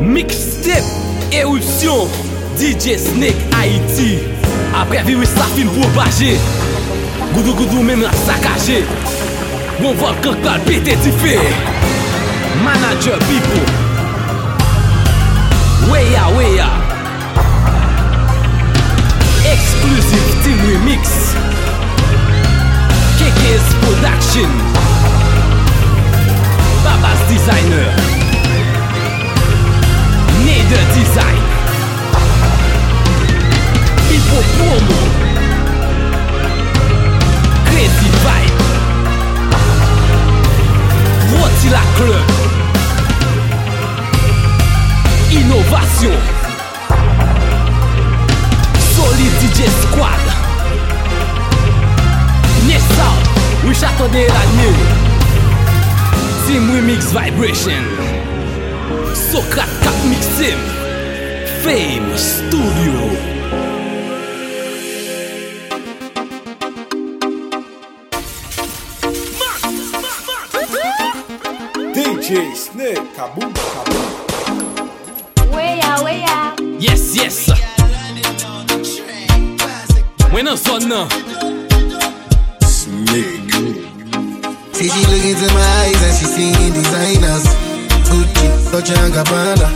Mixtape, éruption, DJ Snake Haïti. Après virus la fin propagé. Goudou goudou même la saccagé. Bon volcan kal pété du feu. Manager people. Weya. Exclusive team remix. KK's production. Baba's designer. Nader design. Hippo promo. Crazy vibe. Roti la club. Innovation. Solid DJ Squad. Nessa, we attendez la nuit. Team Remix Vibration. Socrate Cap Mixim. Fame Studio. DJ Snake, kaboom. Weya. Yes. When I'm son now. Snake. See she look into my eyes and she seeing designers. Gucci, Dolce & Gabbana.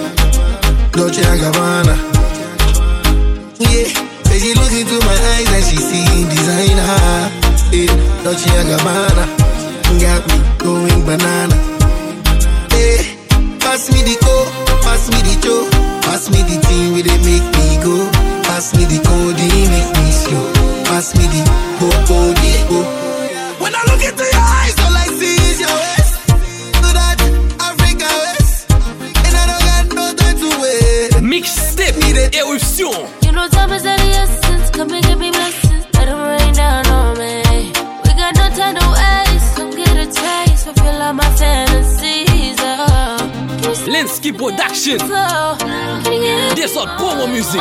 Yeah, say she look into my eyes and she seeing designer. Yeah, Dolce & Gabbana. Got me going banana. Yeah, pass me the coke, pass me the choke, pass me the thing where they make me go. Pass me the code, make me slow. Pass me the go. When I look into your eyes, all I see is your waist. To that Africa waist, and I don't got no time to wait. Mixtape, éruption. You know time is of the essence. Come and give me blessings. Let them rain down on me. We got no time to waste. Come get a taste. Fulfill all my fantasies. Linsky Production. Des autres promo music.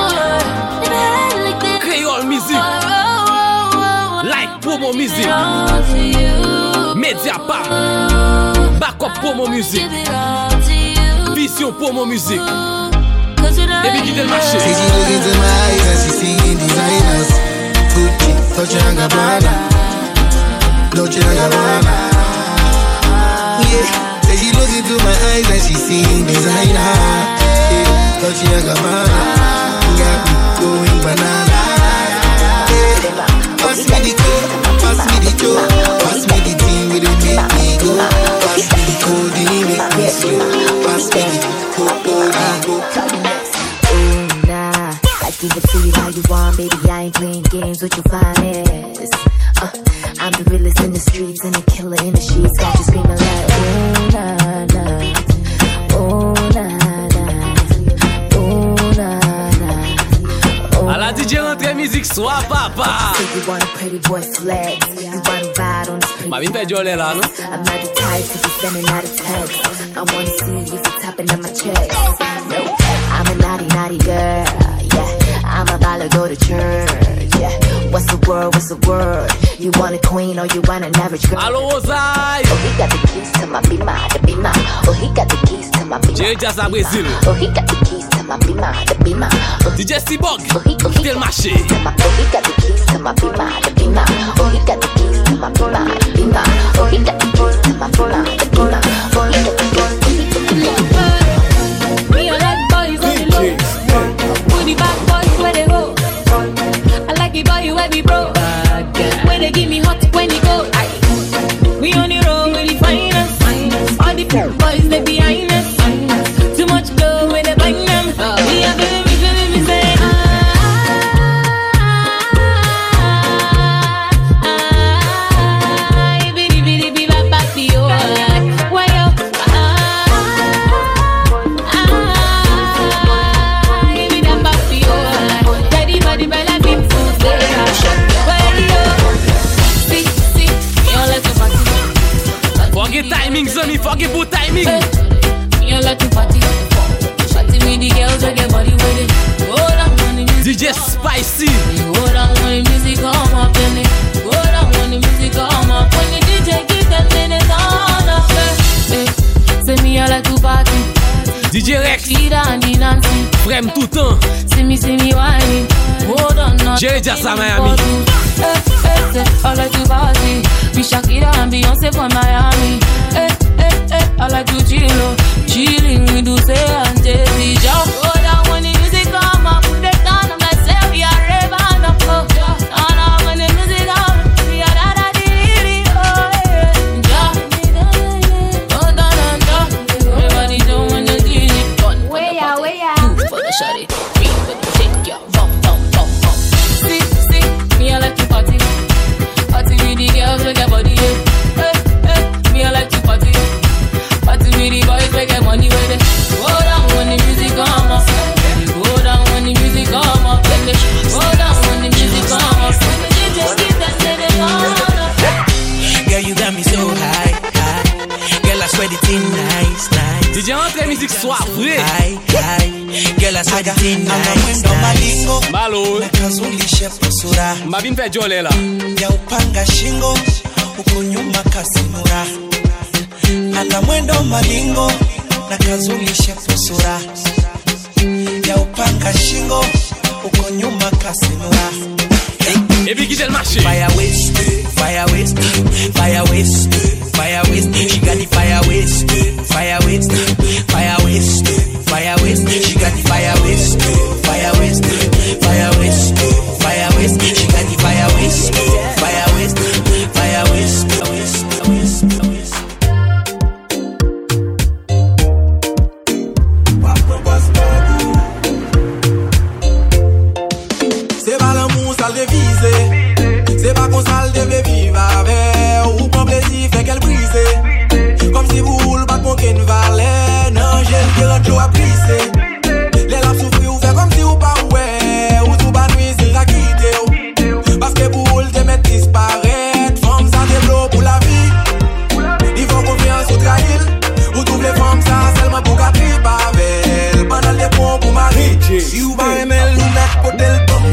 Creole music. Like promo music. Media Pack. Backup promo music. Vision promo music. Début quitter le marché. Say she look into my eyes and she seeing designers. Gucci, Dolce & Gabbana. Yeah, say she look into my eyes and she seeing designer. Yeah, Dolce & Gabbana. Got me going banana. Yeah, pass me the coke, pass me the choke, pass me the thing where they make me go. Pass me the code, make me slow. Pass me the go. I give it to you how you want, baby. I ain't playing games with your finest. I'm the realest in the streets and the killer in the sheets. Got you screaming like, oh na na, oh na na, oh na na. À la DJ rentrée musique soit papa. So you want a pretty boy flex? You want to ride on this pretty Ma vie fait jolie là, non? I'm not the type to be sending out a text. I wanna see if you're tapping on my chest. No, I'm a naughty girl. Yeah, I'm about to go to church. Yeah, what's the word? You want a queen or you want an average girl? Allo Ozai. Oh, he got the keys to my Beamer. Oh, he got the keys to my Beamer. J'ai déjà ça Brésil. Oh, he got the keys to my Beamer. Oh, DJ Cyborg. Quitter le marché. Oh, he got the keys to my Beamer. Oh, he got the keys to my Beamer. Oh, he got the keys to my Beamer. Oh, he got the keys to my Beamer. Me I like boys on the low. Put the back boys where they go. I like the boy where we bro. Where they give me hot when he go. We on the road with the finest. All the boys they behind us. Too much glow when they blind them. We are feeling me say Forget timing, Zami, forget good timing. you like to party. Party with the girls that get body with it. Hold on when the music DJ Spicy. Hold on when the music come up in it. Hold on when the music come up. When the DJ keep them minutes on up. Say me I like to party. DJ Rex, Shida and the Nancy. Frem tout temps. See me whining. Hold on, not Jerry Jassa Miami. I like to party. Be Shakira and Beyonce from Miami. I like to chilling with Dulce and Jay-Z. Just go down when the music come up. Put it down on myself, we are raving up. And when the music come, we are da-da-dee-dee. Go down and down. Everybody doing when the DJ gun. Way out. Move for the shawty, green for the shake, yo. Bum. See, me I like to party with the girls with their body, yeah. Me I like to party with the boys with their money with it. Go down when the music come up. Go down when the music come up. Go down when the music come up. When the DJ skip that shit on. Girl, you got me so high. Girl, I swear the thing nice. DJ entre musique soir vrai. Girl, I swear the thing nice. Malo. Mabin fe jole la. Ya upanga shingo uko nyuma kasimura. Ana mwendo malingo na kazulishe kusura. Ya upanga shingo uko nyuma kasimura. Et puis qui j'ai le marché. Fire waste. She got the fire waste. She got the fire waste. She got the fire waste. C'est pas l'amour, ça le devise. C'est pas qu'on ça le devait vivre avec. Ou prend plaisir, fait qu'elle brise. Comme si vous roulez pas qu'on qu'une valait. Non, j'ai le pirate, l'eau à brisser. Les lames souffrir, ou fait comme si vous pas ouais. Ou tout pas nuit, s'il la quitte. Parce que vous roulez, te mettre disparaître. Femme, ça développe pour la vie. Il faut confiance au trahir. Vous trouvez les femmes, ça seulement pour qu'à triper avec. Pendant les ponts pour Marie. Si vous pas aimer, nous mettre pour tel pomme.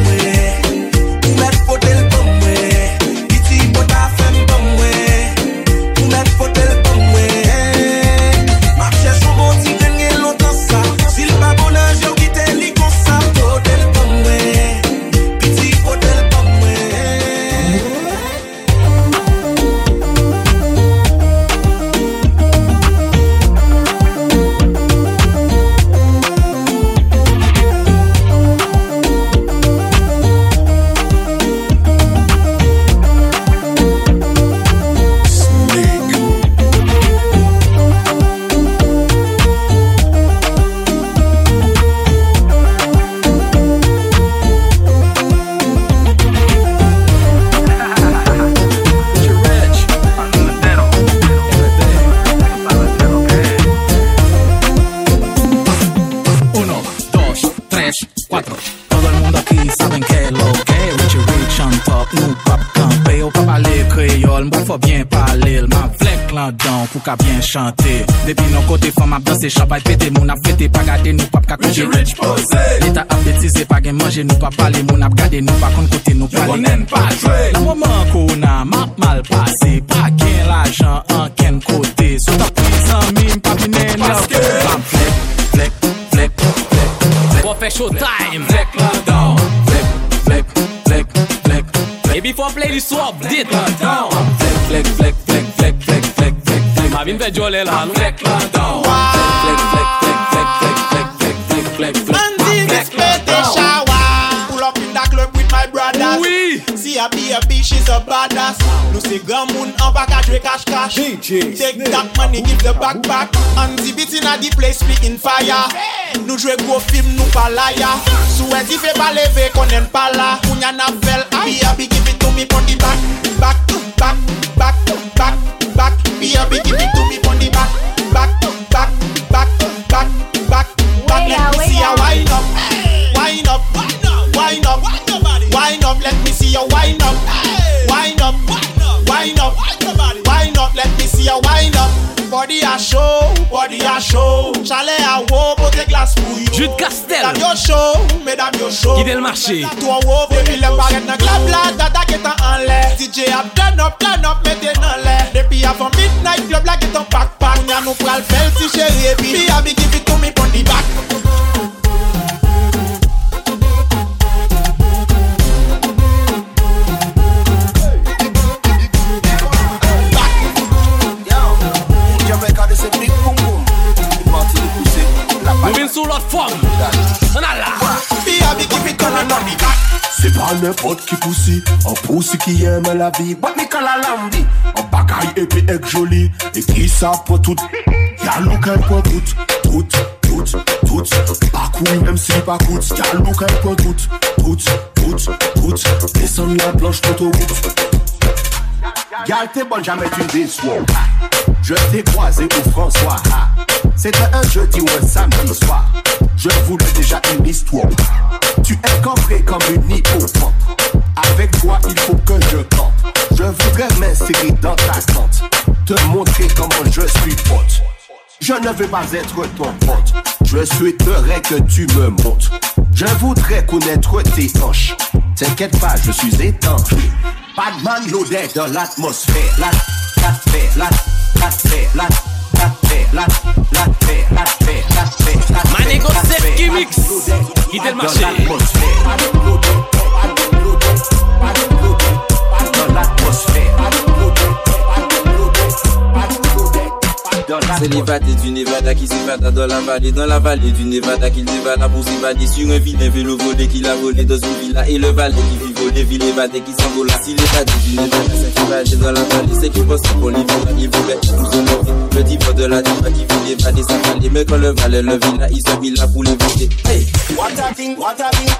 Pour qu'à bien chanter. Depuis nos côtés, femme a dansé, champagne pété, mon a fêté, pas gardé, nous pas coucher. L'état a bêtisé, pas gain manger, nous pas parler, mon a gardé, nous pas contre côté, nous pas jouer. Le moment qu'on a mal passé, pas gain l'argent en quel côté. Sous ta prise en mime, pas bien fleck. On fait showtime. Fleck là-dedans. Fleck. Et puis faut play l'histoire, dit. Fleck. Mabin fe jole la. Fleck là-dedans. Fleck. Pull up in that club with my brothers. Oui. See a B, she's a badass. Nous c'est grand moun en package with cash. DJ Take that money, give the back. And the beat in a the place, split in fire. Nous jouer gros film, nous pas liar. Souhaite il fait pas lever, qu'on n'aime pas là. Kounya na vel, B, give it to me on the back. B, give it to me on the back. Let me see ya wind up. Wind up, let me see ya wind up. Wind up, let me see ya wind up. Body a show. Chalet a wow, pote glace pour you. Jude Castel. Mesdames yo show. Guide le marché. Toi wow, baby le paraît dans club là, dada qui est en l'air. DJ a turn up, mettez dans l'air. Depuis avant midnight, club là qui est en pack. Nous pral faire si chérie, baby, give it to me on the l'autre forme. On a là. C'est pas n'importe qui poussi, un poussi qui aime la vie. But me call a lambi, un bagaille épais et joli. Et qui ça pour tout, y'a l'aucun pour tout. Pas cool même si pas coûte, y'a l'aucun pour tout. Descends la planche d'autoroute. Y'a t'es bonne, jamais tu déçois. Je t'ai croisé au François. C'était un jeudi ou un samedi soir. Je voulais déjà une histoire. Tu es cambré comme une hippopampe. Avec toi, il faut que je campe. Je voudrais m'insérer dans ta tente. Te montrer comment je suis pote. Je ne veux pas être ton pote. Je souhaiterais que tu me montes. Je voudrais connaître tes hanches. T'inquiète pas, je suis étanche. Batman loaded dans l'atmosphère. Manego 7 qui mix. Qui t'est le marché. Dans l'atmosphère. C'est l'évadé du Nevada qui s'évada dans la vallée du Nevada qu'il dévala pour s'évader sur un vilain vélo volé qu'il a volé dans une villa. Et le valet qui vit voler, ville évadé qui s'envola. Si l'évadé du Nevada s'est évadé dans la vallée, c'est qu'il bosse pour les villas, il voulait nous honorer. Le diva de la diva qui vit évader sa vallée, mais quand le valet le villa, il se mit là pour l'éviter. Hey! What a thing, oh,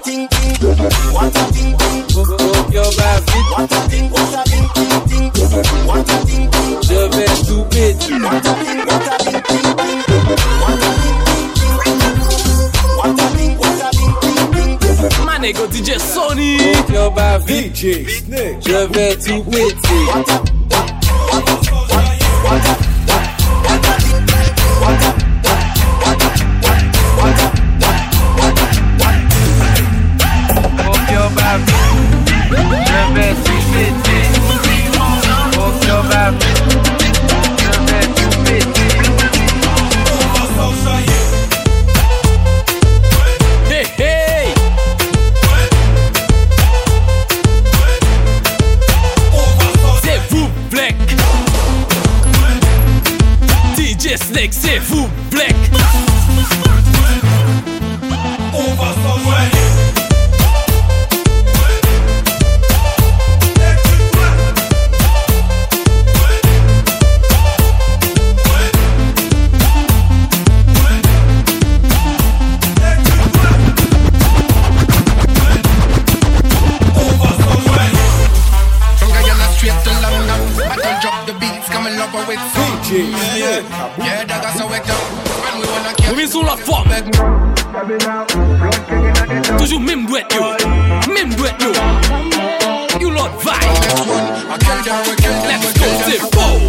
yo, va vite. what a thing, Je vais tout péter. Manego DJ Sony. Yo, va vite. DJ Snake. Je vais tout péter. Snake, c'est vous, Black. On va s'envoyer. Remis sur la forme. Toujours même douette yo. Même douette yo. You lot vibe. Let's go, c'est beau.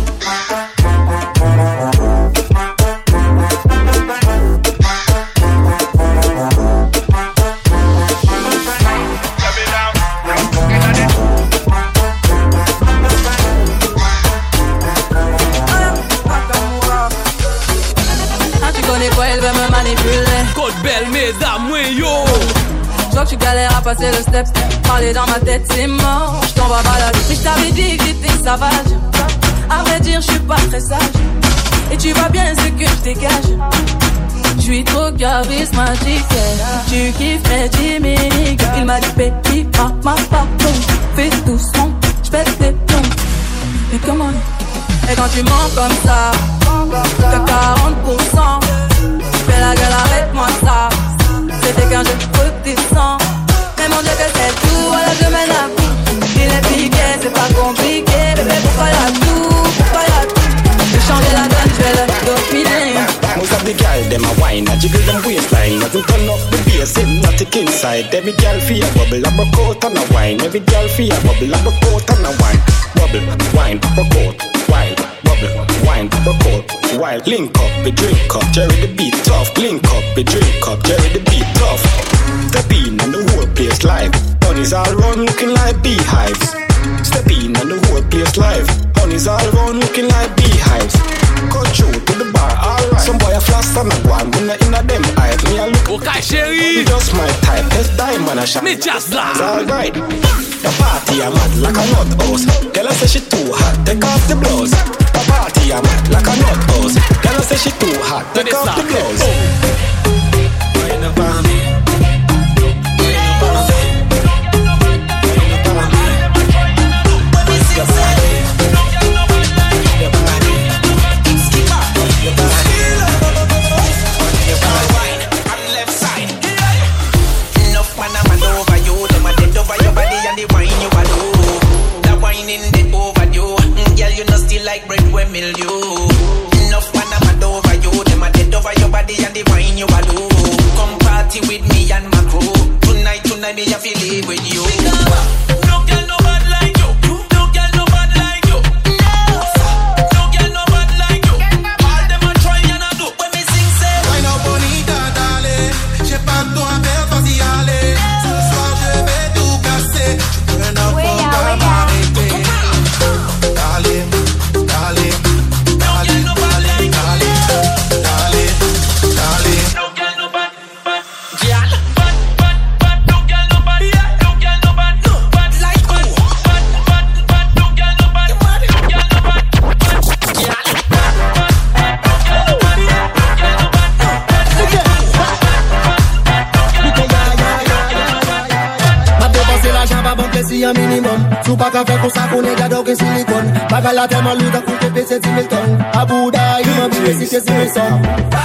Mesdames, oui, yo. Je vois que tu galères à passer le step. Parler dans ma tête, c'est mort. Je t'en vois balader. Mais je t'avais dit que j'étais sauvage. À vrai dire, je suis pas très sage. Et tu vois bien ce que je dégage. Je suis trop charismatique. Tu kiffes mes Jimmy. Il m'a dit, baby, ma pardon. Fais doucement, je pète les plombs. Mais comment? Et quand tu mens comme ça, t'as 40%. Fais la gueule, arrête-moi ça. C'était quand je redescends. Mais mon Dieu que c'est tout, voilà je mène à bout. Il est piqué, c'est pas compliqué. Bébé pourquoi y'a tout, pourquoi y'a tout. Je vais changer la donne, je vais le dominer. Most of the girls, them a wine, a jiggle them waistline. Nothing turn up the bass, hypnotic inside. Every girl feel a bubble, a broke out and a wine. Every girl feel a bubble, a broke out and a wine. Bubble, wine, broke out, wine. Bubble, wine, broke out, wine. Link up, we drink up, Jerry the beat tough. Link up, we drink up, Jerry the beat tough. Step in and the whole place live. Bunnies all run looking like beehives. Step in and the whole place live. Bunnies all run looking like beehives. Go through to the bar, alright. Some boy a flash and a one, when I in a them eyes. Me a look, okay, Sherry. Just my type, best diamond a shot. Me just like. It's alright. The party a mad like a nut house. Girl a say she too hot, take off the blouse. The party a mad like a nut house. Girl a say she too hot, take off the blouse. para mí. Like bread when mill you. Enough man I'm mad over you. Them a dead over your body and the wine you a do. Come party with me and my crew. Tonight me I feel live with you. No girl no bad like you. No girl no bad like you. No girl no bad like you. All them a try and a do. When me sing say wine up bonita dale. J'ai pas de toi faire vas-y aller. Ce soir je vais tout casser. Je te n'importe pas m'arrêter. Dale. Un minimum, sous pas qu'à faire pour ça qu'on est gado que silicone. Baga la tellement lourd à coûter PC 10 000 tonnes. À Bouddha, il m'a vu si c'est 6 000 sons.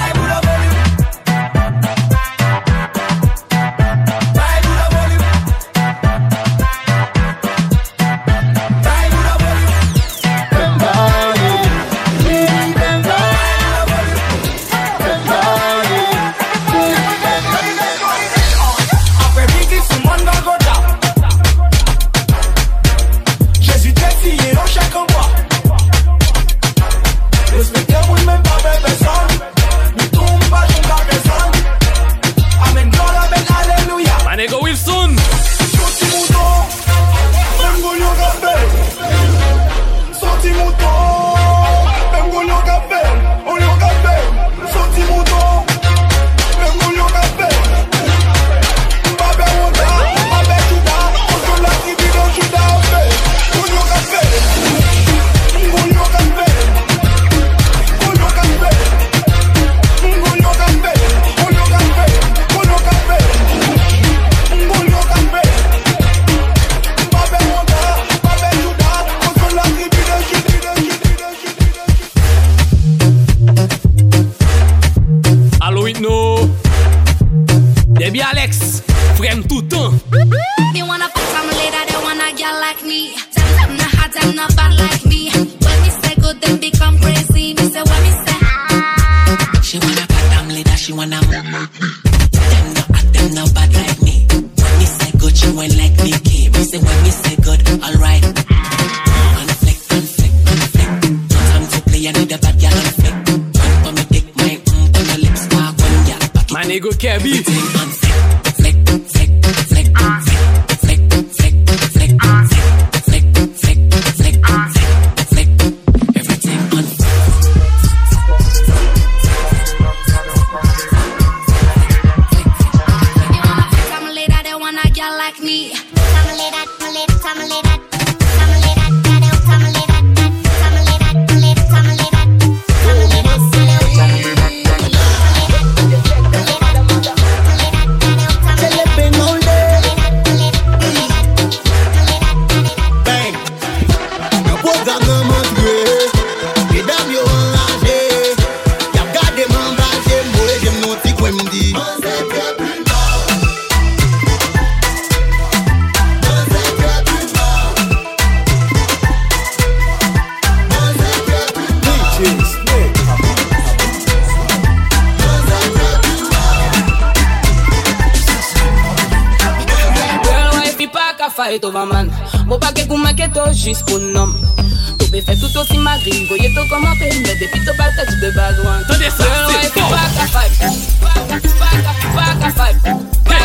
Fight over man, bon pas que comme que toi juste pour nom. Tu peux faire tout aussi magri, voyez tout commenter, mais depuis tu pas tête de bad one. Tout ça c'est fort. Pas qu'à fight, pas qu'à fight, pas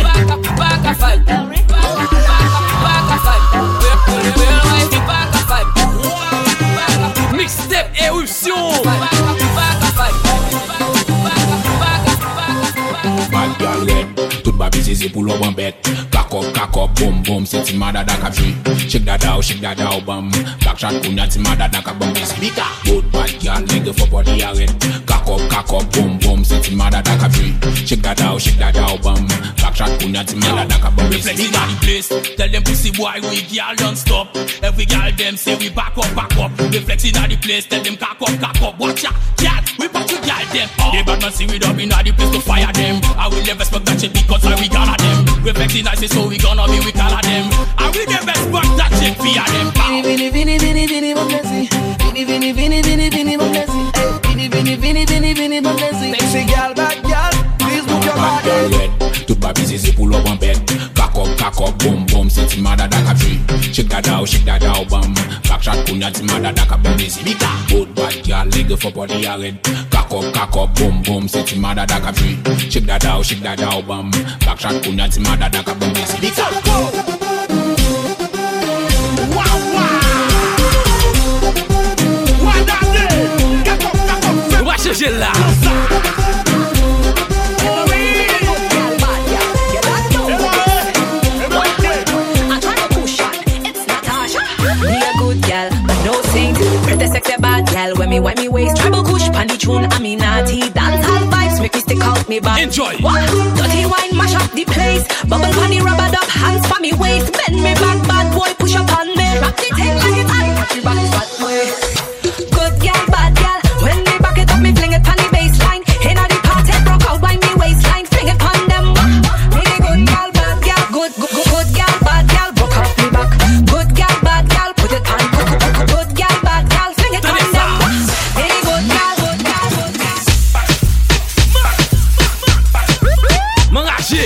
qu'à fight. Mixtape éruption. Bad girl red, toute babi c'est pour l'homme en bête. Kakop, boom, boom, c'est ti madada kap jwi. Shake that out, bam. Backshot kunya ti madada kap bam busy. Good bad girl, nigga for body arrête. Kakop, boom, boom, c'est ti madada kap jwi. Shake that out, bum. Backshot kunya ti man that a bum. Reflex in the place. Tell them pussy boy we girl don't stop. Every girl them say we back up. Reflex in the place. Tell them cock up. Watch out, cat. We put you girl them up. The bad man see we up in the place to fire them. I will never respect that shit because I we gonna them. Reflex in the so we gonna be we call them. I will never respect that shit fear them. Vini, mon blessing. Vini, mon blessing. Vini, mon blessing. Sexy girl, bad girl. Please move your body. Tout ba busy c'est pour l'homme en bête. Cock up, boom, boom, c'est ti mada da ka tree. Shake that out, bum. Backshot kunya ti mada da ka bum busy. Good bad girl, leg for body a red. Cock up, boom, boom, c'est ti mada da ka tree. Shake that out, bum. Backshot kunya ti mada da ka bum busy. Va changer là. Pretty sexy bad gal, when me wipe me waist, treble push, panty tune, I mean naughty, dance all vibes, make me stick out me back. Enjoy. What? Dirty wine, mash up the place, bubble panty, rubber up, hands for me waist, bend me back, bad boy, push up on me, rock the thing like it's hot, catch you back, bad boy. Good gal, bad gal, when me back it up, me fling it on the baseline, inna the party, broke out by me waistline, fling it on them. Really good gal, bad gal, good gal, bad gal, broke out me back, good gal, bad gal, put it on. Good gal, bad gal, fling it on them. Hey, good gal. M'enrager.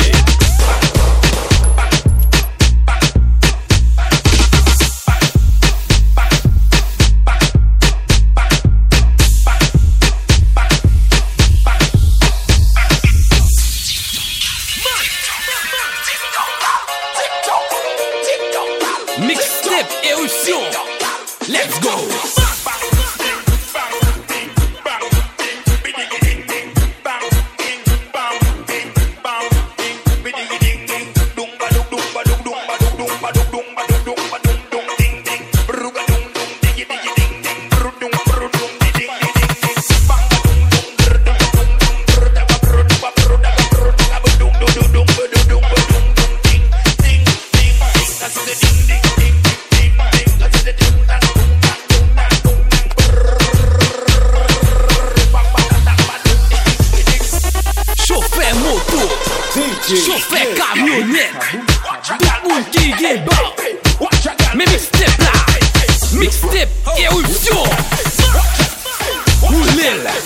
Mixtape éruption. Let's go. Chauffeur camionnette, tout moun qui gen bar. Mais mixtape là, mixtape éruption. Roulez là.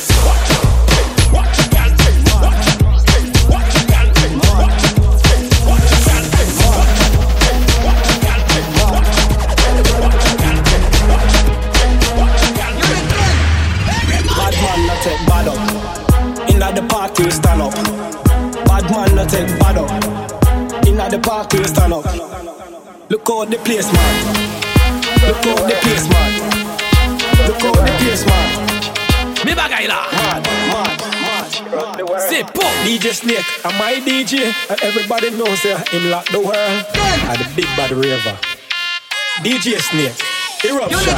Bad man not take bad up. Inna the party stand up. Bad man not take bad up. Inna the party stand up. Look out the place man. Look out the place man. Look out the place man. Me bagay là. Mad. C'est pour DJ Snake, I'm my DJ, and everybody knows that him lock the world. And the big bad raver. DJ Snake, eruption.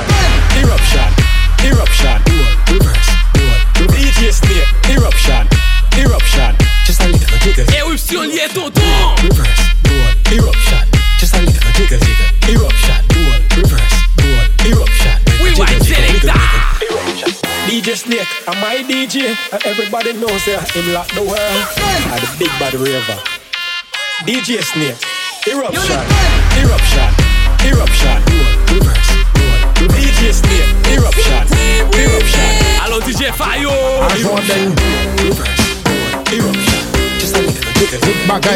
Reverse. DJ Snake, eruption. Just a little jiggle. éruption liée tonton. Reverse, eruption. Just a little jiggle. Eruption, reverse, eruption. We white selector. DJ Snake, I'm my DJ, and everybody knows that him lock the world. And the big bad raver. DJ Snake, eruption. Reverse, DJ Snake, eruption. Allô DJ Fayo. Reverse, eruption. Just a little jiggle. Bagay.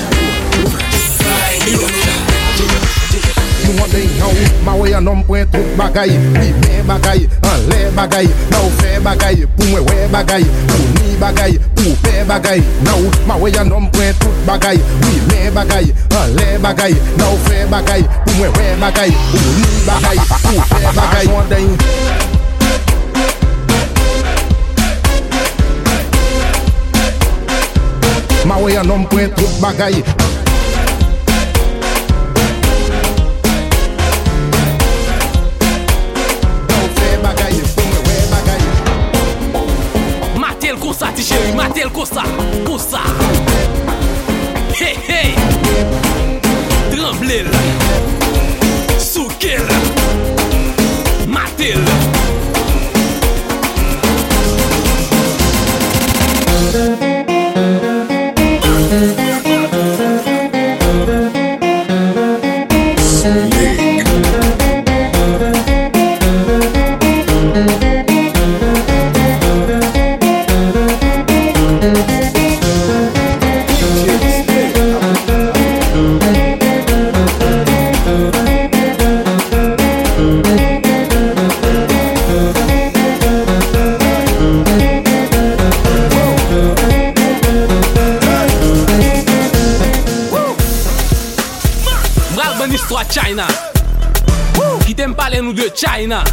Eruption. Nou an dey nou, ma wey an om pwen tout bagay. Wi men bagay, an le bagay. Nou fe bagay, pou mwen we bagay. Pou ni bagay, pou pe bagay. Nou, ma wey an om pwen tout bagay. Wi men bagay, an le bagay. Nou fe bagay, pou mwen we bagay. Pou ni bagay, pou pe bagay. Nou an dey ma wey an om pwen tout bagay. Matel konsa ti chéri, matel Matel kosa, kosa. Hey hey. Tremble. Soukel. Matel. China, qui t'aime parler nous de China.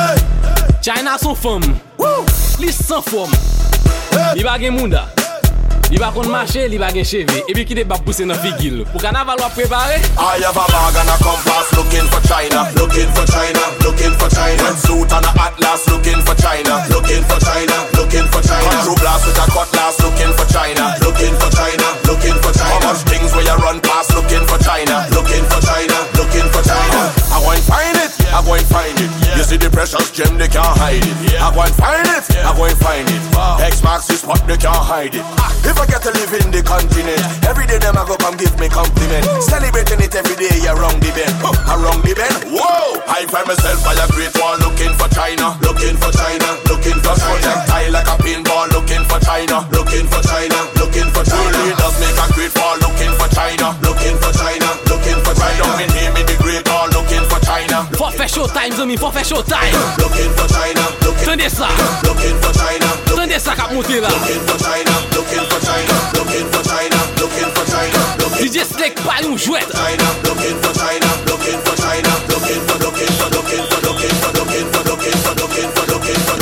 China son femme, li sans forme. Li ba gen munda, li ba kon marcher, li ba gen cheveux. Et puis qui te ba pousser dans figil. Pour carnaval ou préparer? I have a bag and a compass looking for China, looking for China, looking for China. Red suit and a atlas looking for China, looking for China, looking for China. True blast with a cutlass looking for China, looking for China, looking for China. How much things where you run past looking for China, looking for China, looking for China. I go and find it, I go and find it. You see the precious gem, they can't hide it. I go and find it, I go and find it. X marks the spot, they can't hide it. If I get to live in the continent, every day them I go come give me compliment. Celebrating it every day, you wrong the bend, around the bend. Whoa! I find myself by a great wall, looking for China, looking for China, looking for China. Projectile like a pinball, looking for China, looking for China, looking for China. Leaders make a great wall, looking for China, looking for China, looking for China. Don't mean name in the great wall, looking for China. For faire showtime, zami, for faire showtime. Looking for China, tendez ça, looking for China, tendez ça cap monter là. Looking for China, looking for China, looking for China, looking for China. DJ Snake pas nous jouet. China, looking for China, looking for China, looking for looking for looking for looking for looking for looking for looking for looking for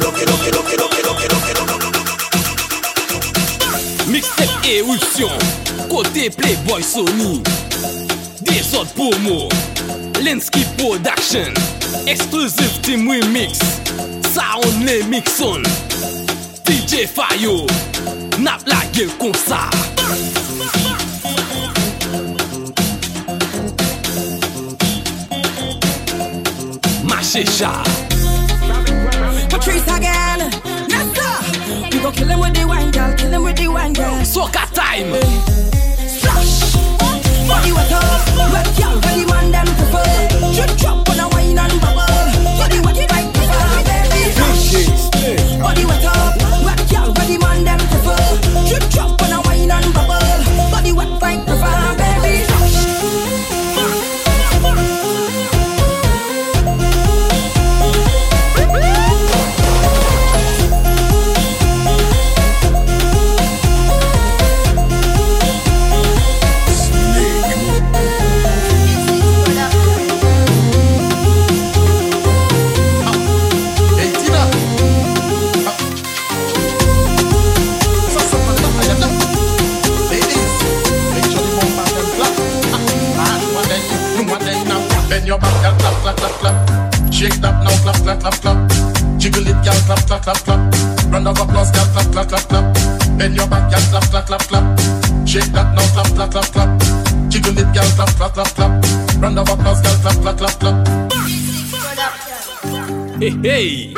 Mixtape éruption, côté Playboy Sony. Des autres promos, Lensky Production, Exclusive Team Remix, Sound les Mixon, DJ Fayo, Nap la gueule comme ça. Machecha. Patrice again, yes sir. We gon' kill him with the wine, girl. Kill him with the wine, girl. Soca time. Splash. Body wet up, wet girl. Body man them prefer. Drip drop on a wine and bubble. Body wet it right prefer, baby. Splash. Body wet up, wet girl. Body man them prefer. Drip drop on a wine and bubble. Body wet right prefer, baby. Your back, girl, clap, clap, clap, clap. Shake that now, clap, clap, clap, clap. Jiggle it, girl, clap, clap, clap, clap. Round of applause, girl, clap, clap, clap, clap. Bend your back, girl, clap, clap, clap, clap. Shake that now, clap, clap, clap, clap. Jiggle it, girl, clap, clap, clap, clap. Round of applause, girl, clap, clap, clap, clap. Hey, hey.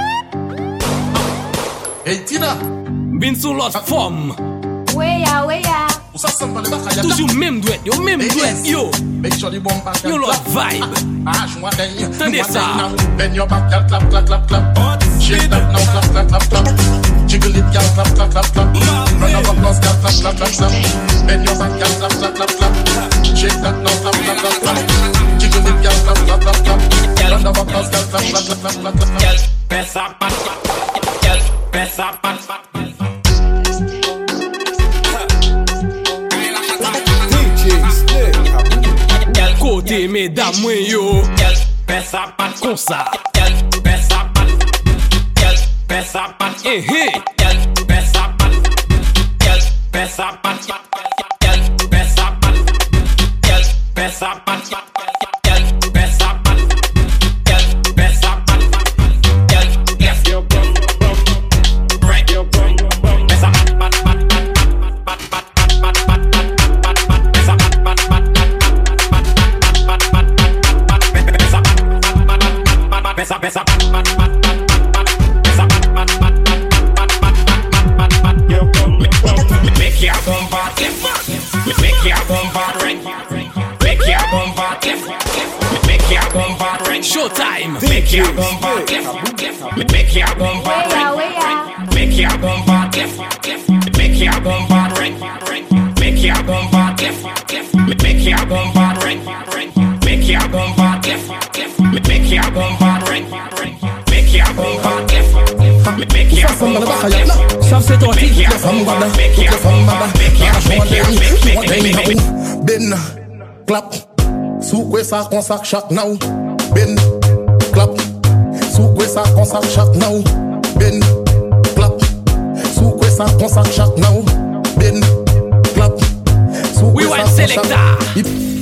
Hey, Tina. Bin sous l'autre forme. Weya, weya. Toujours même douette, yo, même douette, yo. Make sure the bumper can yo l'autre vibe. Tendez ça. Bend your back, girl, clap, clap, clap, clap. Shake that now, clap, clap, clap, clap. Jiggle it, girl, clap, clap, clap, clap. Round of applause, girl, clap, clap, clap, clap. Bend your back, girl, clap, clap, clap, clap. Shake that now, clap, clap, clap, clap. Jiggle it, girl, clap, clap, clap, clap. Round of applause, girl, clap, clap, clap, clap, clap. Girl, press up, girl, press up, Côté mesdames, moi yo. Comme ça. Eh, eh. showtime. Make your bumper left, make your bumper right, make your bumper left, make your bumper right, make your bumper left, make your bumper right, make your bumper left, make your bumper right, make your bumper left, make your bumper left. Ça c'est toi qui les femmes bada, toutes les femmes bada. Ben, clap, sous quoi ça consacre chaque now. Ben, clap, sous quoi ça consacre chaque now. Ben, clap, sous quoi ça consacre chaque now. Ben, clap, sous quoi ça consacre chaque now.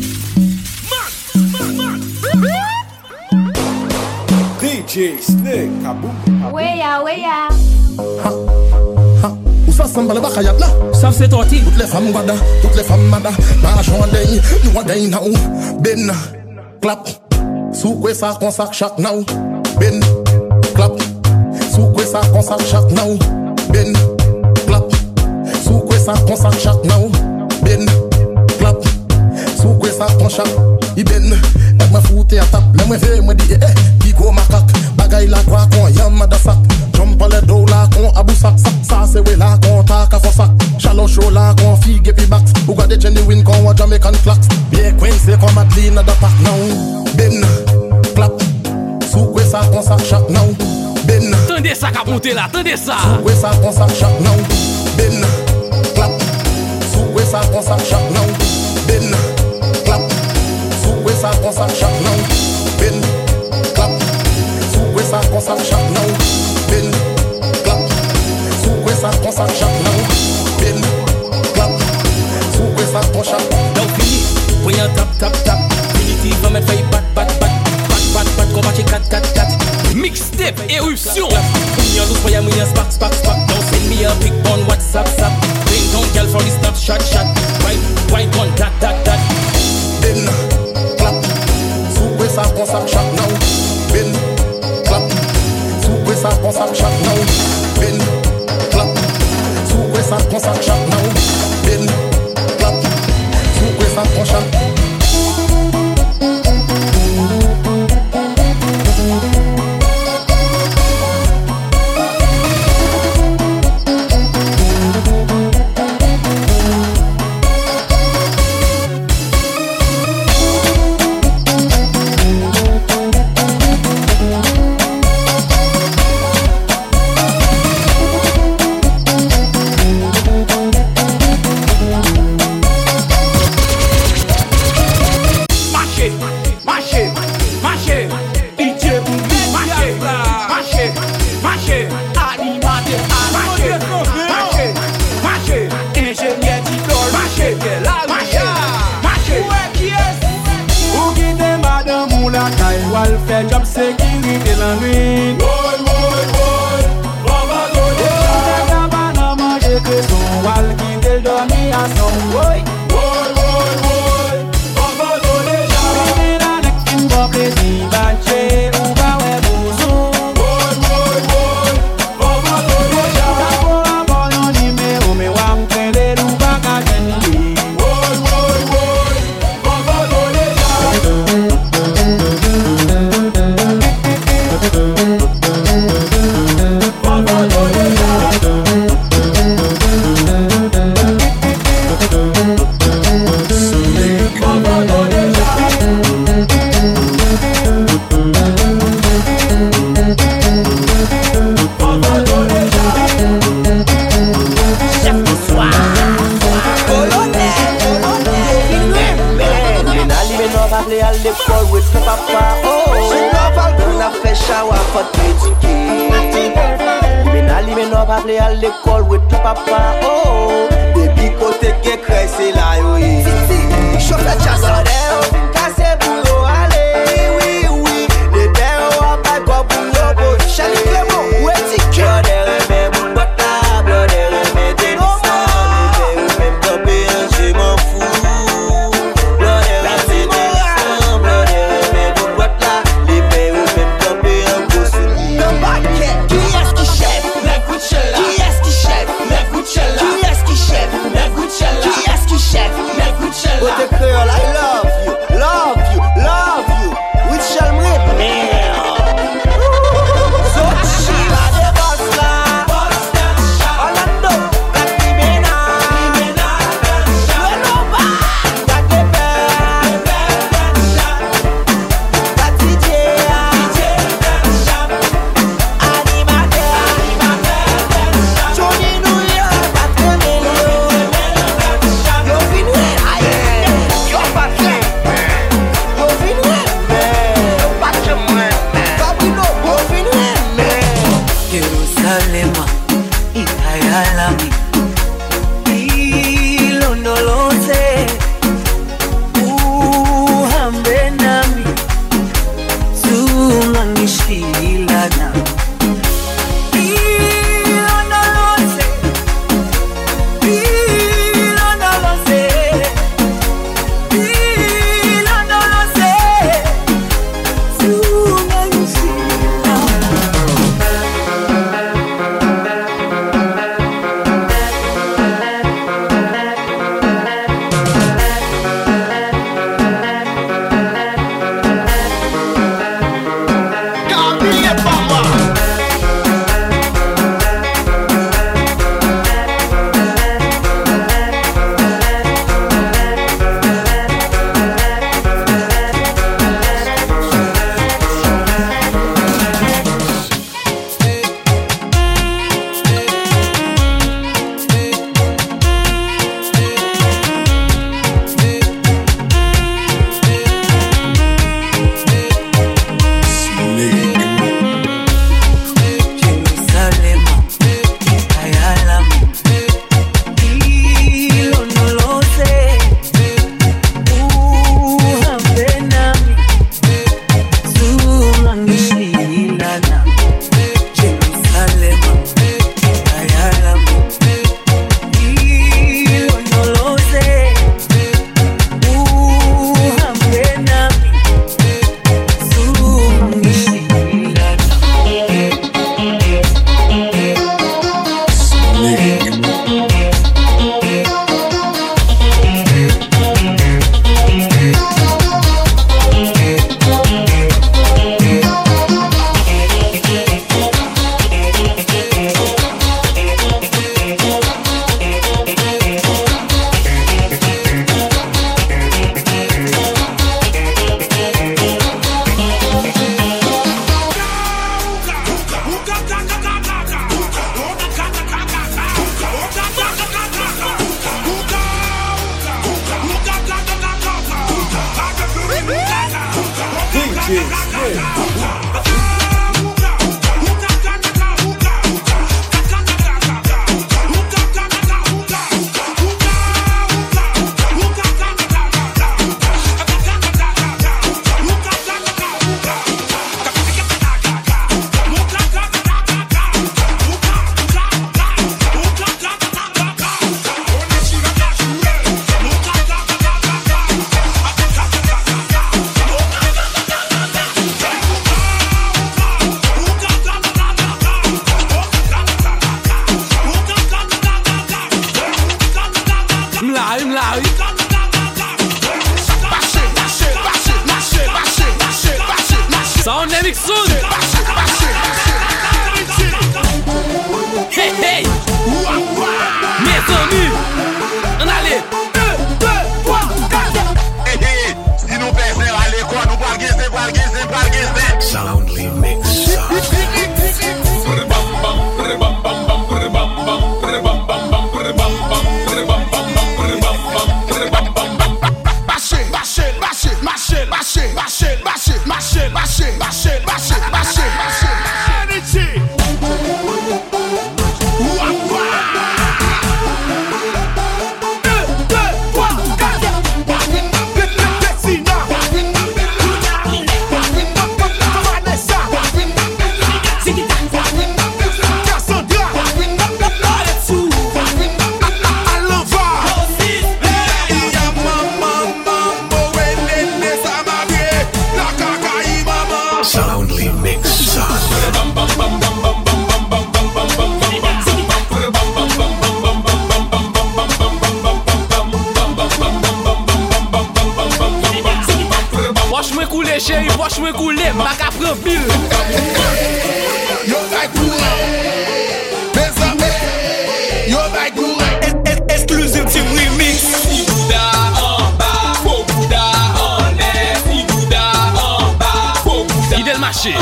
DJ Snake, Kaboom. Weya. Où ça semble le bacayat là? Ça c'est toi qui toutes les femmes bada, toutes les femmes bada. Marchons en deuil, nous en deuil now. Ben, clap, sous quoi ça consacre chaque now. Ben, clap, sous quoi ça consacre chaque now. Ben, clap, sous quoi ça consacre chaque now. Ben, clap, sous quoi ça consacre. Ben, elle m'a fouté à table, elle m'a fait, me dit, pico macaque, bagaille la quoi qu'on yam à da sac. Jump à le dos là qu'on abou sac, ça c'est ouais là qu'on tac à faux sac. Shallow show là qu'on figue et puis max, ou gade genuine qu'on wa Jamaican flax. Bien coincé comme Adeline à da park now. Ben, clap, sous quoi ça consacre chaque now. Ben, tendez ça qu'a monté là, tendez ça. Sous quoi ça consacre chaque now. Ben, clap, sous quoi ça consacre chaque now. Ben, clap, sous quoi ça consacre chaque now. Ben, clap, sous quoi ça consacre chaque now. Ben, clap, sous quoi ça consacre chaque now. Ben, clap, sous quoi ça consacre. Donc fini, when you tap, unity from it, fake bat, combat cat. Mixtape, éruption. You're loose for your million spark. Don't send me a pic on WhatsApp. Bring down girl for the stop shot. Right on that. Ben, clap, sous quoi ça consacre chaque now. Ben, clap, sous quoi ça consacre chaque now. Ben, clap, sous quoi ça consacre chaque now. Ben, clap, sous quoi ça consacre. Job security la nuit. Play à l'école with le papa, oh. Baby côté qui crée c'est là, oui. Chauffe la chasse, cassez boulot, allez, oui. Les pères ont pas quoi pour l'eau, Charlie Clément, où est-il que? Blodère, mais mon bata, blodère, mais t'es l'islam. Même topé, je m'en fous. Blodère, c'est l'islam, blodère, mais mon bata, les pères ont même topé un gros soulier. Le baquet, qui est-ce qui chef? Qui est-ce qui chef? Qui est-ce qui chef? ayalami ilondoloze uhambe nami zungangishilana ilondoloze Exclusive team remix. marcher.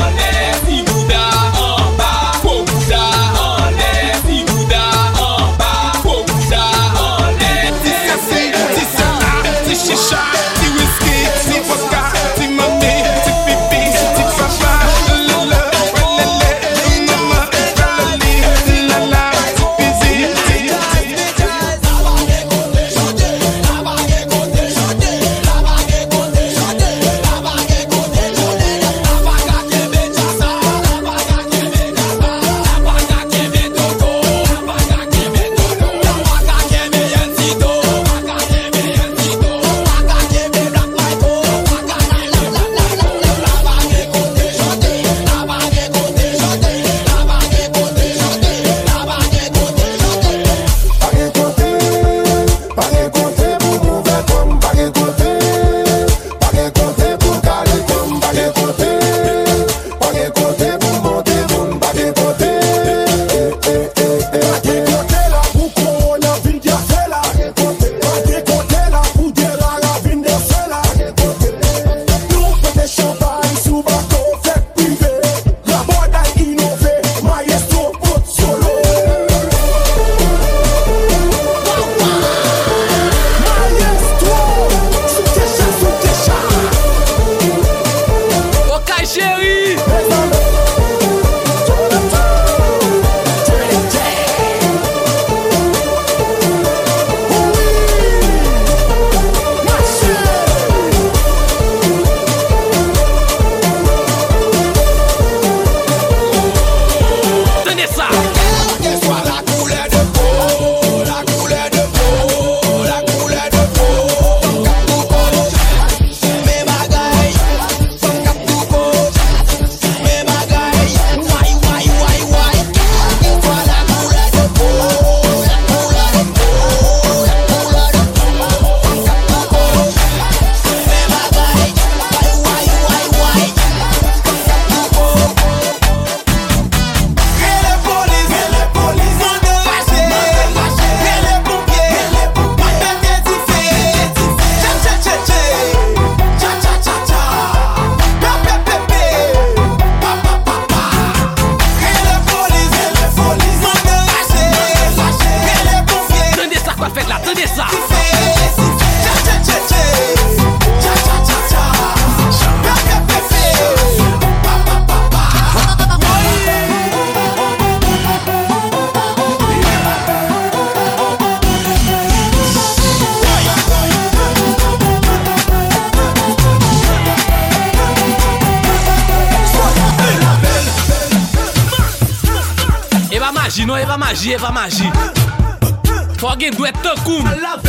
magie, non, pas magie, pas magie. Faut qu'il doit être cool.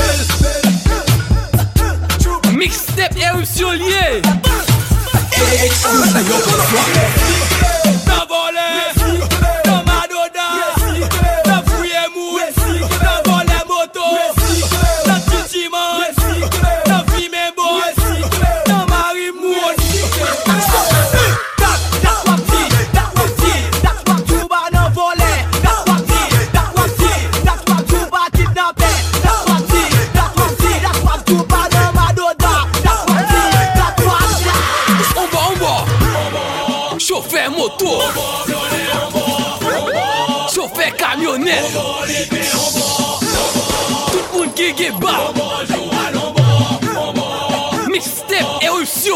Mixtape éruption liée. T'as volé, t'as madoda, t'as fouillé mou, t'as volé moto, t'as titiman, t'as fumé boy, t'as mari moun. Chauffeur moto, chauffeur camionnette, tout le monde qui est bas. Mixtape éruption.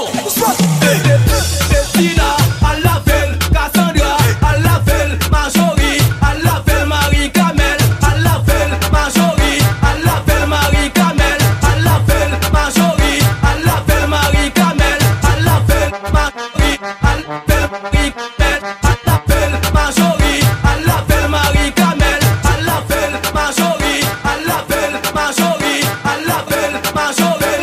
Tina, à la veille, Cassandra, à la veille, Marjorie, à la veille, Marie-Camel, à la veille, Marjorie, à la veille, Marie-Camel, à la veille, Marjorie, à la veille, Marie-Camel, à la veille, Marie, à la veille, Marie-Camel, à la veille, Marjorie, à la veille, Marie-Camel, à la veille, Marjorie, à la veille, Marjorie, à la veille, Marjorie,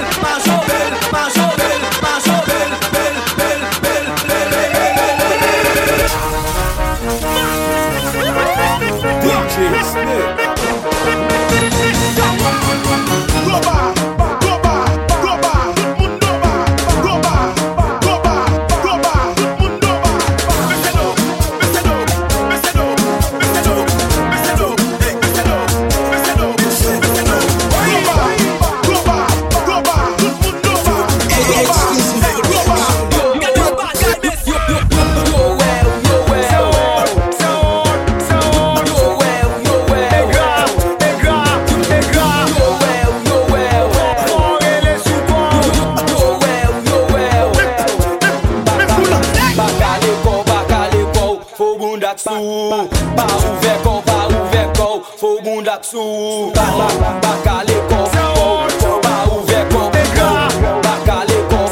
sou Bacalé com ba ouvert com Bacalé com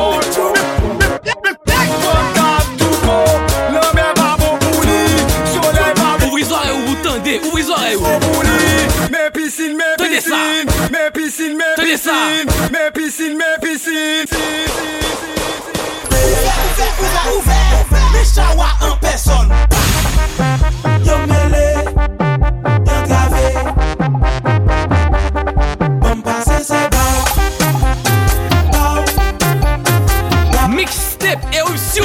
Ouvre les oreilles ou vous tendez, ouvre les oreilles. Mes piscines, mes piscines, mes piscines, mes piscines, mes piscines, mes piscines. Ouvert, mes chawa en personne. Yo mêlé, bien gravé. Bon passé c'est bon. Mixtape éruption.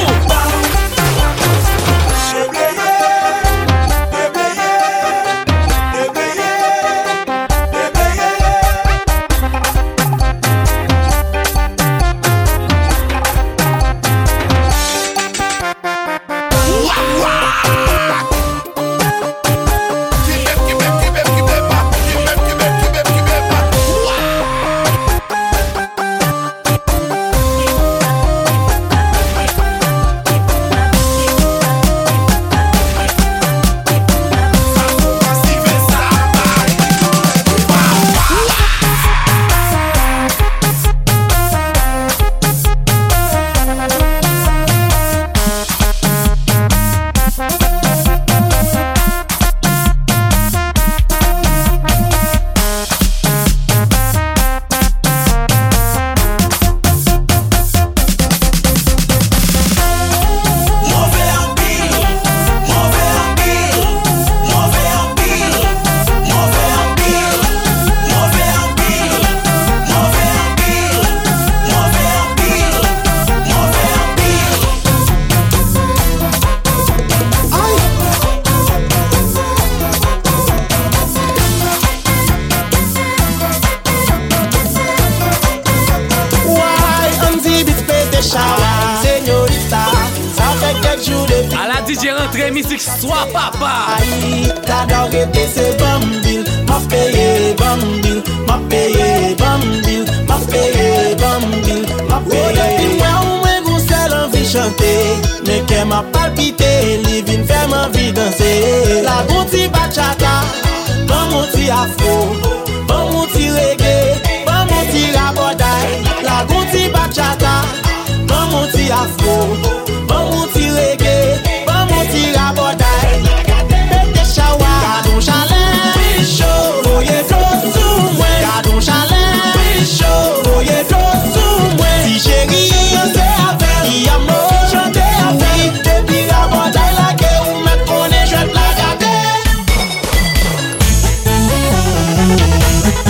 DJ rentré musique soit papa. Ta dog était c'est bambil, m'a payé bambil, m'a payé bambil, m'a payé bambil, m'a payé. Moi on seul envie chanter, mais qu'elle m'a palpité, living fait ma vie danser. La gonti bachata, bon mon petit afro, bon mon petit reggae, bon mon petit rabodaï. La gonti bachata, bon mon petit afro, bon mon petit reggae. Tira bodai, pete shawa.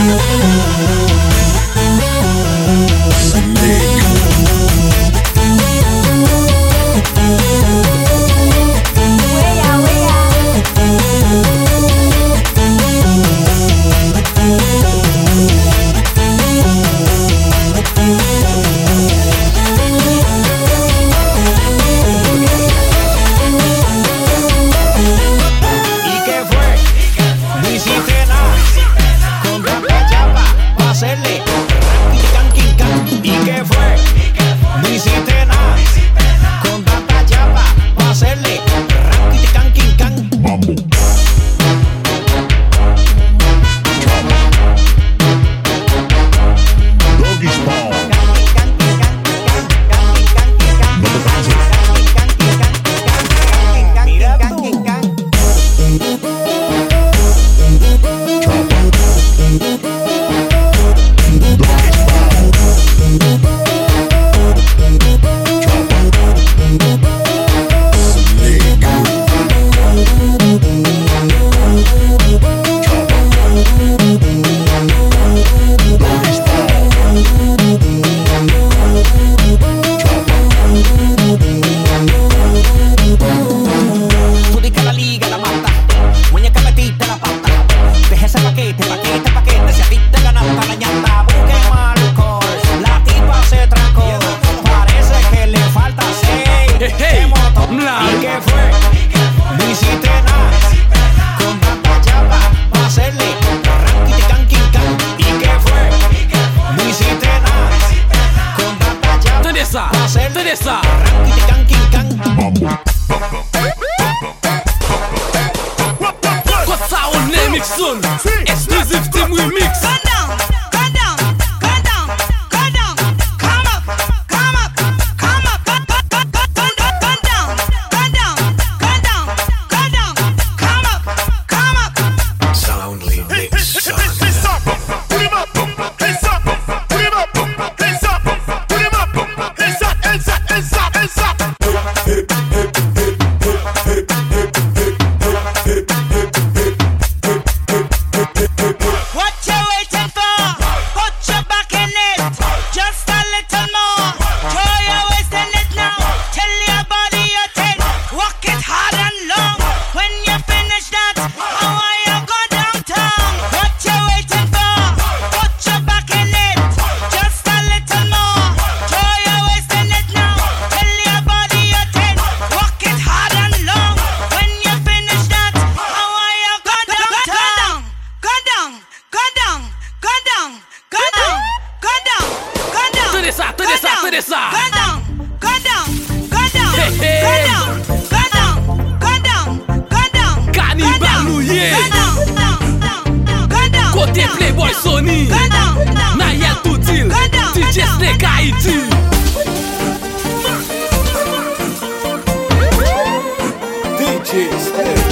Exclusive Team Remix. Côté Playboy Sony, Nayel Toutil, DJ Snake Haïti. DJ Snake.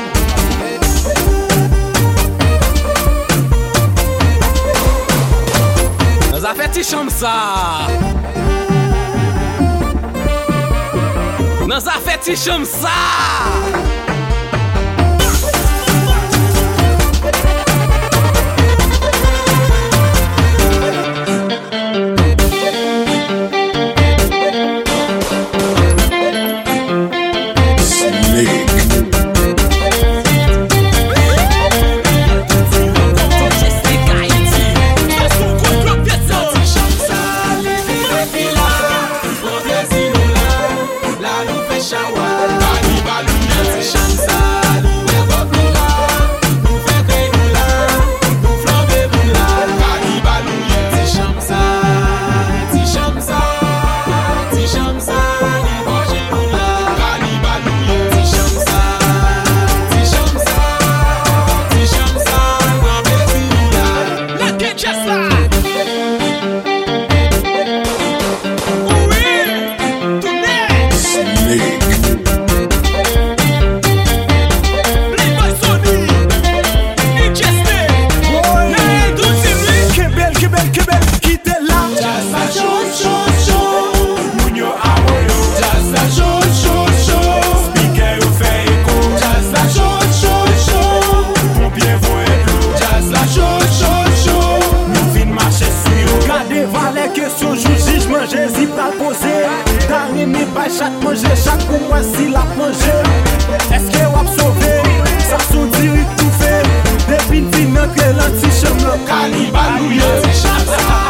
Nous avons fait ti chambre ça. Nous avons fait ti chambre ça. Shower, chat manger, chat pour moi si la manger. Est-ce que wap sauvé? Ça son diri tout fait. Depuis fin entre l'anti-chambre, le cannibale ou l'anti-chambre.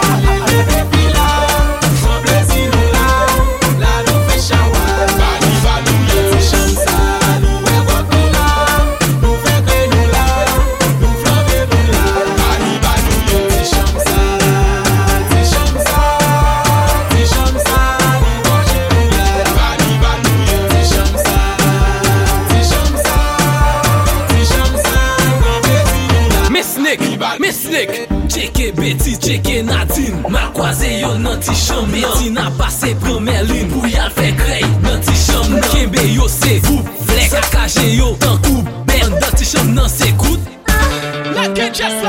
Cheke Betty, cheke Nadine. Ma kwaze yo nan ti cham. Betty na pase premier ligne pou yal fe grey nan ti cham. Kembe yo se voup, vlek sakaje yo tan kou ben nan ti cham nan se kout. La get just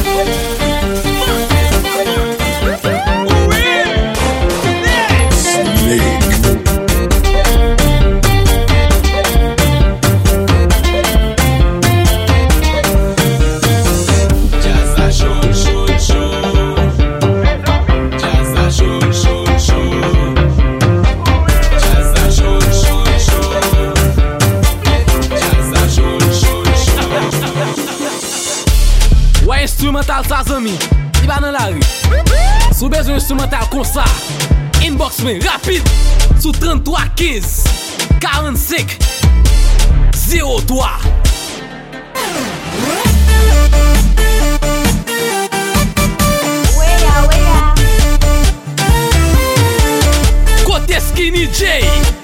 instrumental sa zami, i ba nan la ri. Sou bezon instrumental kon sa, inbox men rapide sou 33 15 45 03. Kote Skinny J.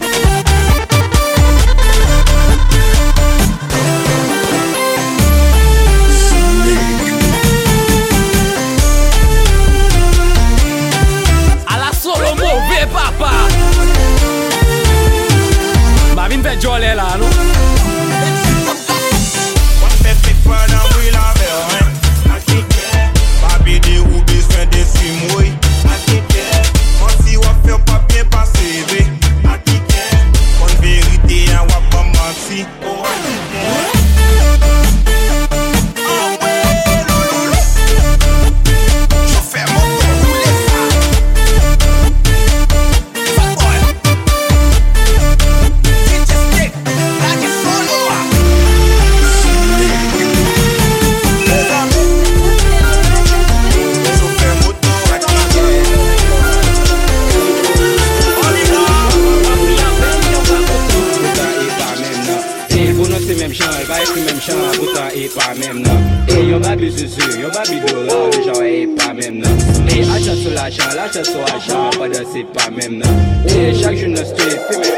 Papa ma vin fait jolé là non. Pas même non. Et yon babi zuzu, yon babi dola, le genre est pas même non. Et achat sur l'achat sur achat, pas de c'est pas même non. Et chaque jour nous street, c'est même.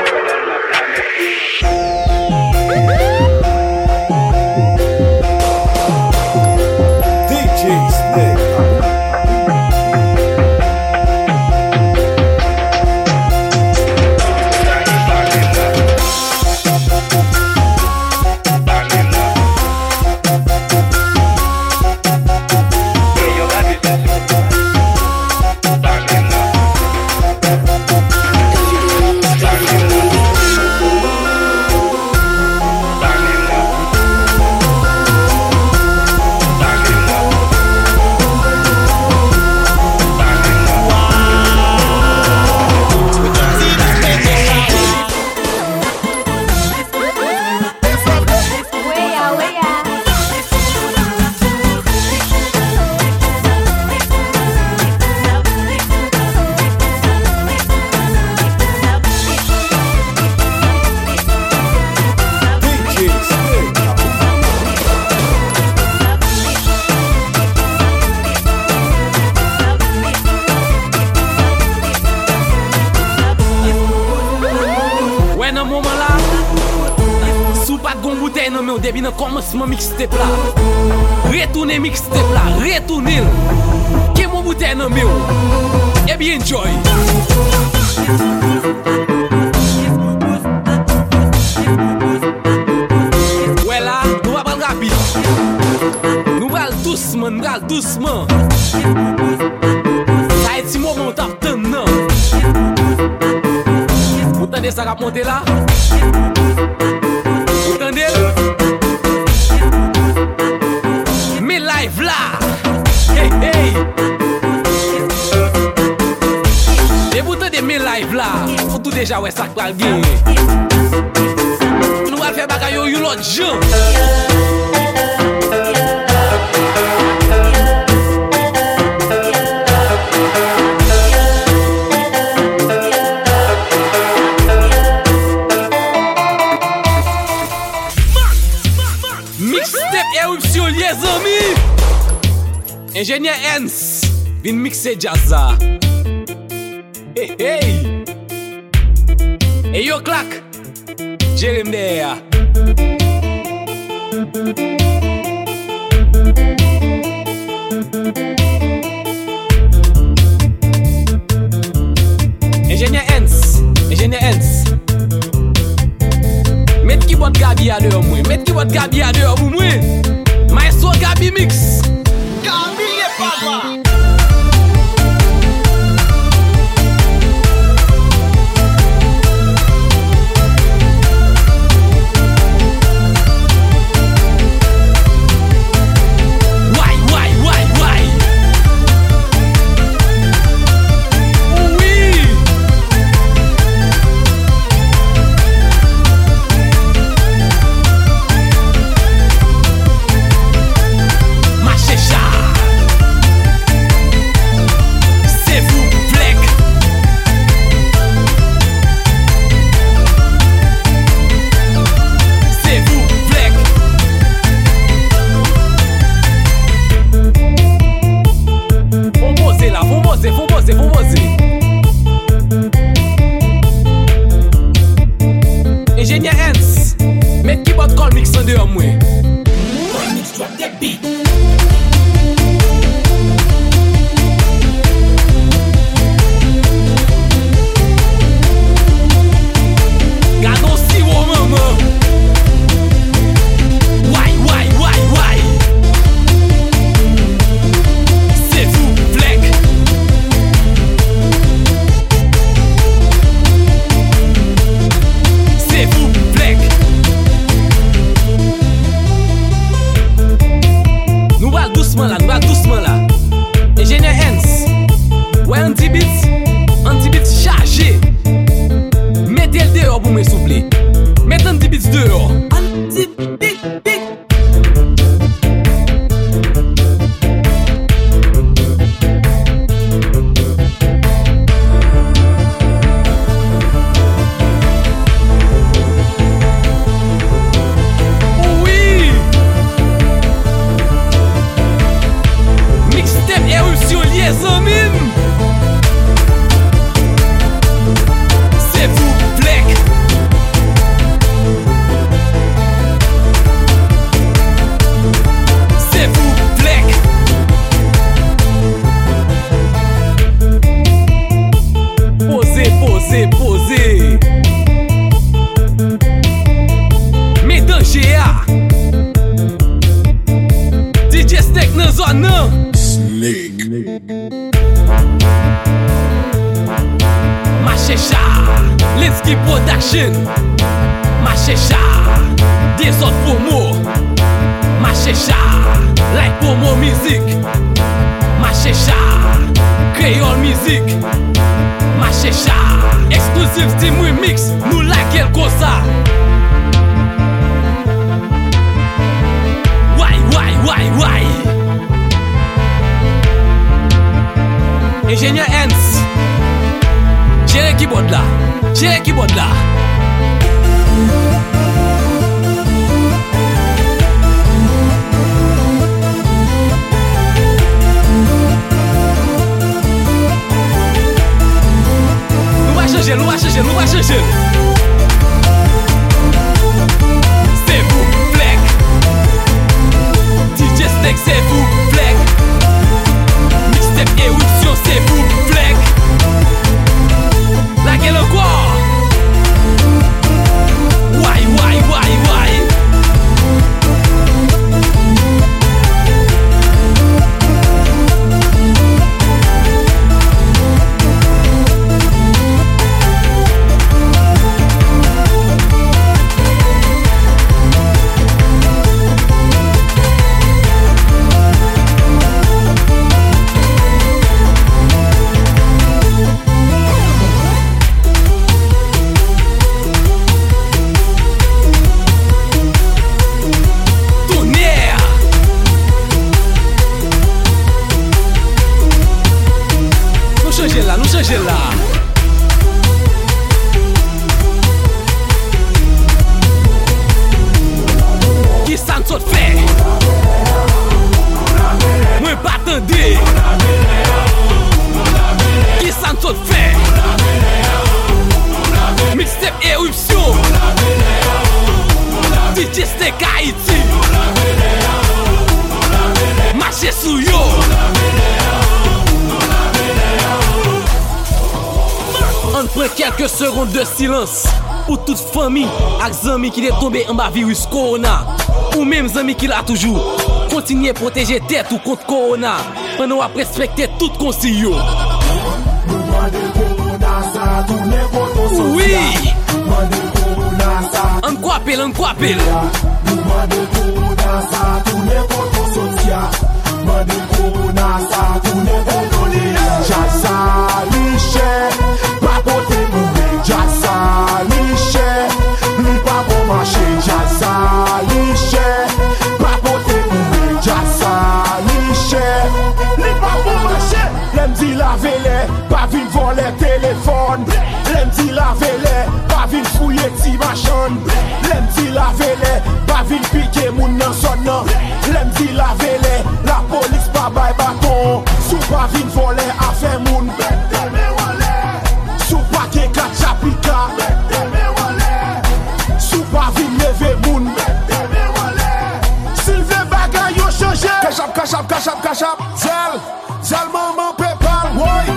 Début dans commencement mixtape là. Retournez mixtape là, retournez. Qu'est mon bouteille dans meu? Et bien enjoy. Ouais là, nous va pas rapide. Nous va doucement. Ça est si moment t'attend non. Vous entendez ça va monter là? Vous entendez? Live là, hey. Les boutons de mes live là, faut tout déjà ouais ça pral bien. Nous va faire bagay yo l'autre jour. Mixtape éruption les amis. Ingénieur Ens vient mixer jazza. Hey hey. Hey yo clack. Jerem there. Ingénieur Ens. Mettez qui boit Gabi à dehors moi. Mettez qui boit Gabi à dehors pour moi. Maestro Gabi mix. Gabi est papa. Ingénieur Hans, mettez qui botte call mix en dehors moi. Call mix drop that beat. Gardons si au maman. Why. C'est vous, Black. C'est vous, Black. Nous va doucement là. Ingénieur Hans. Ouais, anti-beat chargé. Mettez le dehors pour me souffler. Mettez anti-beat dehors. Anti-beat. C'est vous, Black. Posez. Mais danger à DJ Snake nan zone nan. Snake. Machecha, Linsky Production. Machecha, des autres promos. Machecha, like promo music. Machecha, Creole music. Machecha, exclusive team remix. Nous like el cosa. Why? Ingénieur Hans, gérez keyboard là. Nous va changer. C'est vous, Black. DJ Snake, c'est vous, Black. Mixtape éruption, c'est vous, Black. Laquelle encore? Why? tendez. Qui ça nous fait? Mixtape éruption. DJ Snake Haïti. Marché sous yo. On prend quelques secondes de silence pour toute famille et amis qui est tombé en bas virus corona. Ou même amis qui l'a toujours. Continuez à protéger tête ou contre corona. Pendant à respecter tout consigne. Oui. On quoi appelle, on quoi appelle. Pas vin voler téléphone. L'aime dit la vélé, pas vin fouiller ti machin. L'aime dit la vélé, pas vin piquer moun nan son nan. L'aime dit la vélé, la police pas bay bâton. Sou pas vin voler affaire moun. Sou pas ke kacha pika. Sou pas vin lever moun. S'il veut bagay yo changer. Kachap. Zal maman PayPal, woy.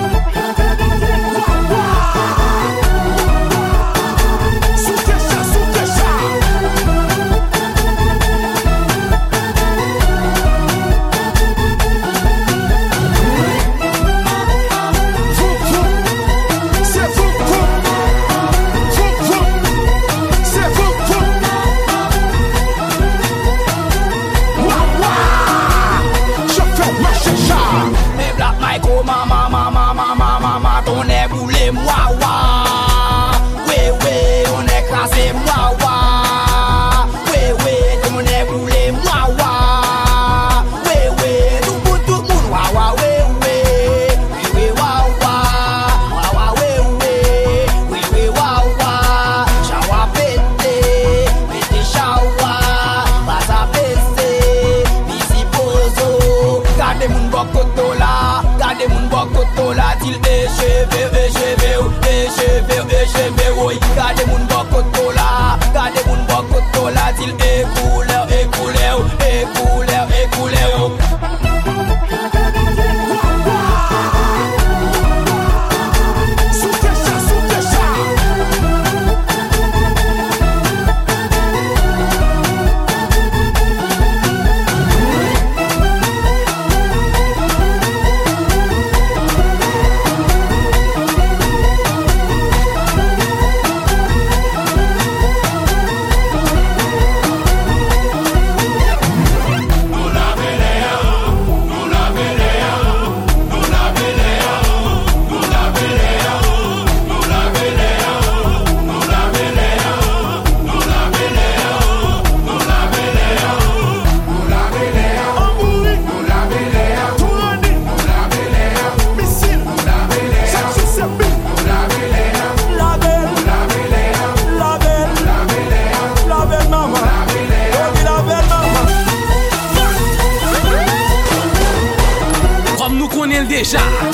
Gade moun bokoto la, gade moun bokoto la, til ekoule. Déjà,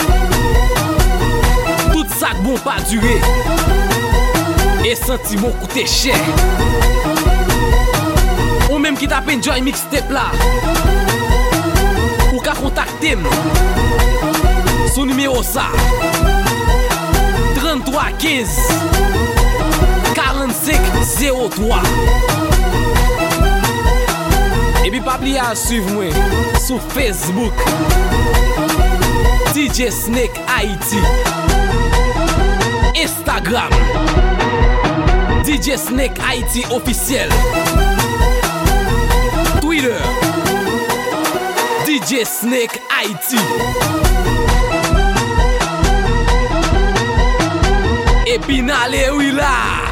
tout ça bon pas durer et sentiment coûter cher. Ou même qui tape enjoy mixtape là, ou qu'à contacter son numéro ça 33 15 45 03. Et puis pas oublier à suivre moi sur Facebook DJ Snake Haïti, Instagram DJ Snake Haïti officiel, Twitter DJ Snake Haïti. Et puis n'allez oui là.